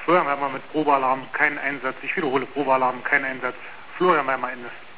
Florian Weimar mit Probealarm, kein Einsatz. Ich wiederhole, Probealarm, kein Einsatz. Florian Weimar, Ende.